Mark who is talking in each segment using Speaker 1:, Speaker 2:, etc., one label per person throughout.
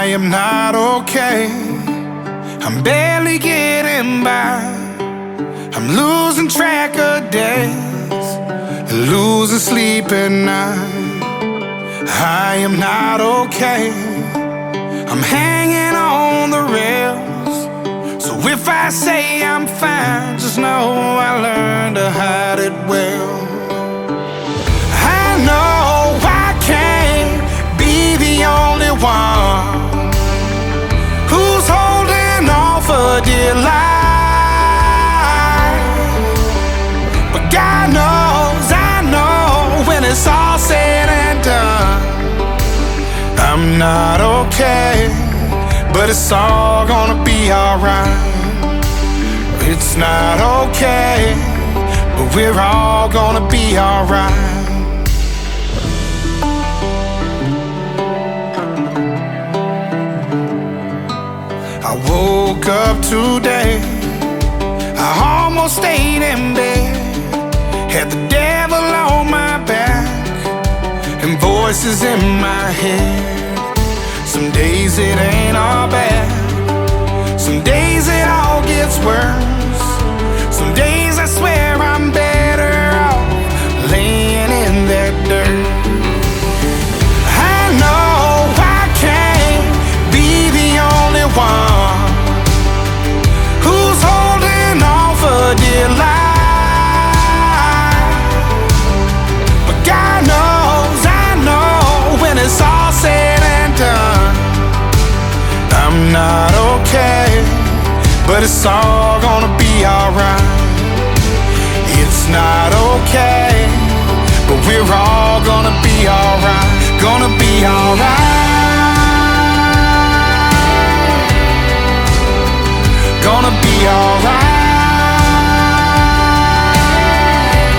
Speaker 1: am not okay. I'm barely getting by. I'm losing track of days and losing sleep at night. I am not okay. I'm hanging on the rails. So if I say I'm fine, just know I learned to hide it well. I know I can't be the only one who's holding on for dear life. But God knows, I know, when it's all said and done, I'm not okay, but it's all gonna be alright. It's not okay, but we're all gonna be alright. I woke up today, I almost stayed in bed. Had the devil on my back and voices in my head. Some days it ain't all bad, some days it all gets worse. Some days I swear I'm better off laying in that dirt. I know I can't be the only one who's holding on for dear life. But God knows, I know, when it's all said and done, I'm not okay, but it's all gonna be alright. It's not okay, but we're all gonna be alright. Gonna be alright. Gonna be alright.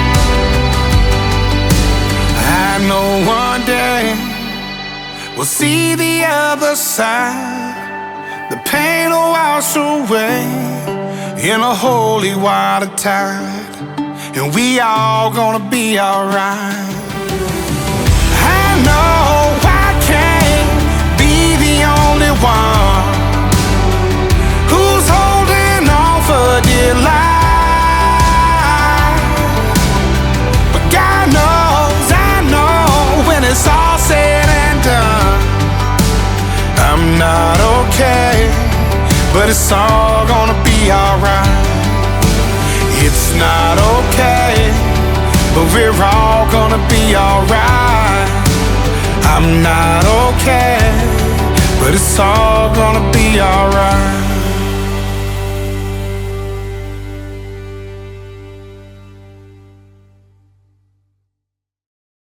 Speaker 1: I know one day we'll see the other side. The pain will wash away in a holy water tide, and we all gonna be alright. I know I can't be the only one who's holding on for dear life. But God knows, I know, when it's all said and done, I'm not okay, but it's all gonna be alright. It's not okay, but we're all gonna be alright. I'm not okay, but it's all gonna be alright.